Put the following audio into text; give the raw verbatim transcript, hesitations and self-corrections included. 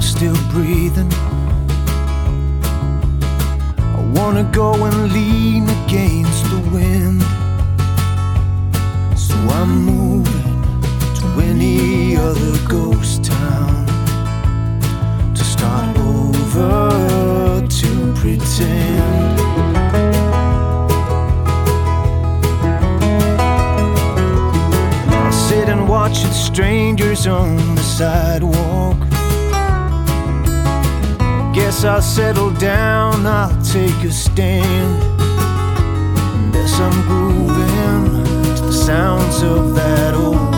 I'm still breathing. I wanna go and lean against the wind. So I'm moving to any other ghost town, to start over, to pretend. I'll sit and watch the strangers on the sidewalk. Guess I'll settle down, I'll take a stand. And as I'm grooving to the sounds of that old